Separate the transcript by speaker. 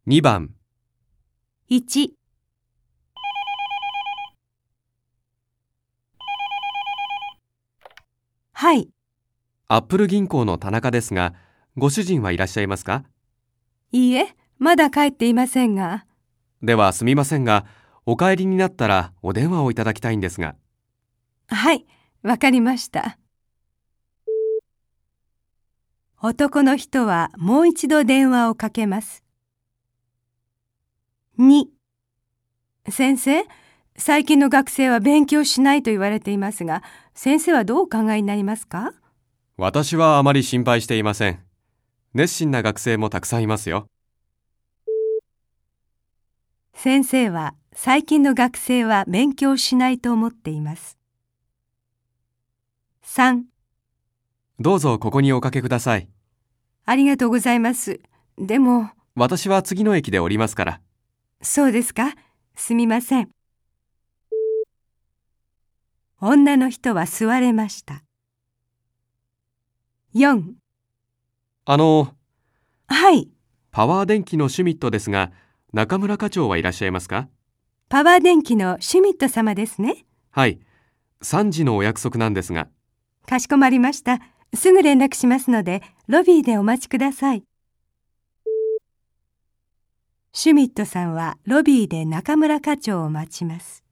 Speaker 1: 2番、
Speaker 2: 1、はい、
Speaker 1: アップル銀行の田中ですが、ご主人はいらっしゃいますか？
Speaker 2: いいえ、まだ帰っていませんが。
Speaker 1: ではすみませんが、お帰りになったらお電話をいただきたいんですが。
Speaker 2: はい、わかりました。男の人はもう一度電話をかけます。2、先生、最近の学生は勉強しないと言われていますが、先生はどうお考えになりますか？
Speaker 1: 私はあまり心配していません。熱心な学生もたくさんいますよ。
Speaker 2: 先生は最近の学生は勉強しないと思っています。3、
Speaker 1: どうぞここにおかけください。
Speaker 2: ありがとうございます。でも、
Speaker 1: 私は次の駅で降りますから。
Speaker 2: そうですか。すみません。女の人は座れました。4、はい、
Speaker 1: パワー電機のシュミットですが、中村課長はいらっしゃいますか？
Speaker 2: パワー電機のシュミット様ですね。
Speaker 1: はい、3時のお約束なんですが。
Speaker 2: かしこまりました。すぐ連絡しますので、ロビーでお待ちください。シュミットさんはロビーで中村課長を待ちます。